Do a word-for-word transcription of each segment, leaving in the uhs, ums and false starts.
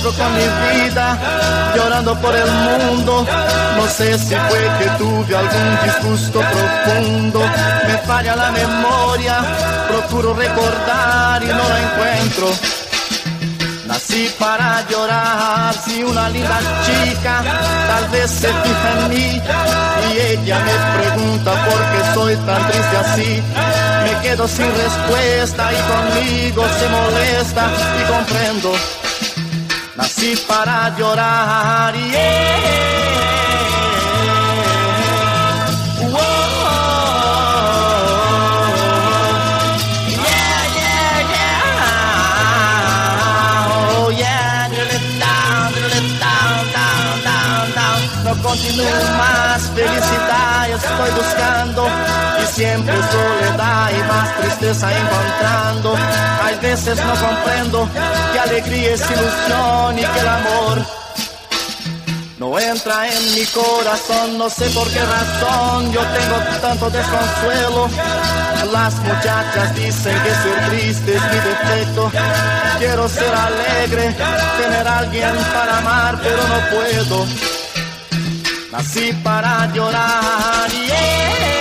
encuentro con mi vida, llorando por el mundo. No sé si fue que tuve algún disgusto profundo. Me falla la memoria, procuro recordar y no la encuentro. Nací para llorar, si una linda chica tal vez se fija en mí y ella me pregunta por qué soy tan triste así. Me quedo sin respuesta y conmigo se molesta y comprendo. Nací para llorar y yeah. No continúo más, felicidad estoy buscando y siempre soledad y más tristeza encontrando. Hay veces no comprendo que alegría es ilusión y que el amor no entra en mi corazón. No sé por qué razón yo tengo tanto desconsuelo. Las muchachas dicen que ser triste es mi defecto. Quiero ser alegre, tener a alguien para amar, pero no puedo. Nací para llorar, yeah.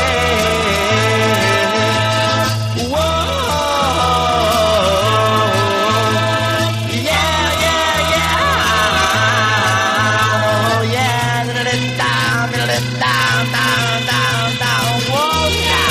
Whoa. Yeah, yeah, yeah. Oh, yeah. Down, down, down, down, down. Whoa, yeah.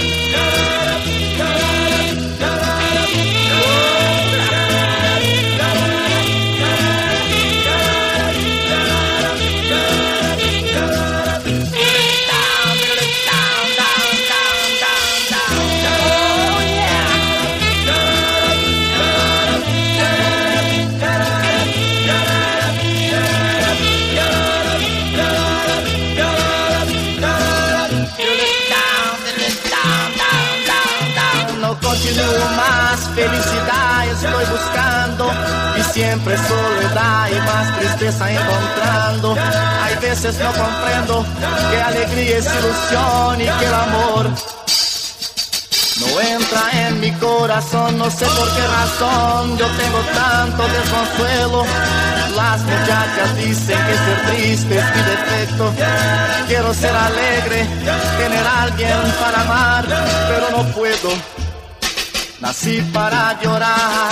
Continúo más, felicidad estoy buscando y siempre soledad y más tristeza encontrando. Hay veces no comprendo que alegría es ilusión y que el amor no entra en mi corazón. No sé por qué razón yo tengo tanto desconsuelo. Las muchachas dicen que ser triste es mi defecto. Quiero ser alegre, tener a alguien para amar, pero no puedo. Nací para llorar.